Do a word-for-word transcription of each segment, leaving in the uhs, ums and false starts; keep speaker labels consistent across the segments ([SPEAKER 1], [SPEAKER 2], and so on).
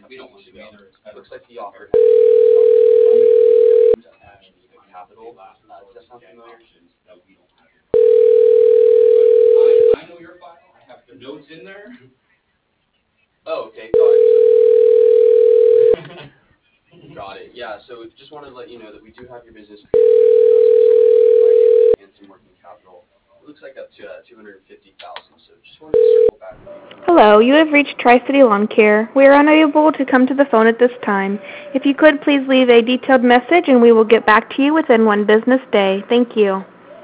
[SPEAKER 1] we don't want to go. Looks like he offered capital. Uh, does that sound familiar? I, I know your file. I have the notes in there. Oh, okay, got it. Got it. Yeah. So just wanted to let you know that we do have your business pre-approved and some working capital. It looks like up to uh, two hundred fifty thousand. So just wanted to circle back with you.
[SPEAKER 2] Hello, you have reached Tri-City Lawn Care. We are unable to come to the phone at this time. If you could, please leave a detailed message and we will get back to you within one business day. Thank you.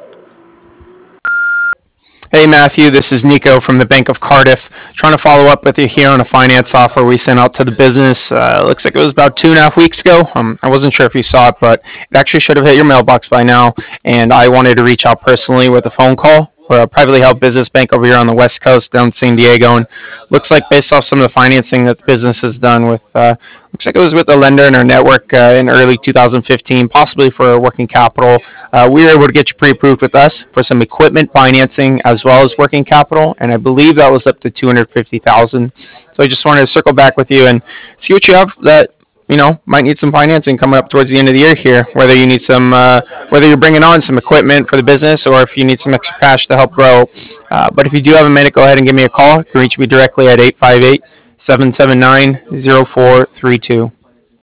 [SPEAKER 3] Hey Matthew, this is Nico from the Bank of Cardiff. Trying to follow up with you here on a finance offer we sent out to the business. Uh, looks like it was about two and a half weeks ago. Um, I wasn't sure if you saw it, but it actually should have hit your mailbox by now. And I wanted to reach out personally with a phone call. We're a privately held business bank over here on the West Coast, down in San Diego, and looks like based off some of the financing that the business has done with, uh, looks like it was with a lender in our network uh, in early two thousand fifteen, possibly for working capital. Uh, we were able to get you pre-approved with us for some equipment financing as well as working capital, and I believe that was up to two hundred fifty thousand dollars. So I just wanted to circle back with you and see what you have that you know, might need some financing coming up towards the end of the year here, whether you need some, uh, whether you're bringing on some equipment for the business or if you need some extra cash to help grow. Uh, but if you do have a minute, go ahead and give me a call. You can reach me directly at eight five eight, seven seven nine, zero four three two.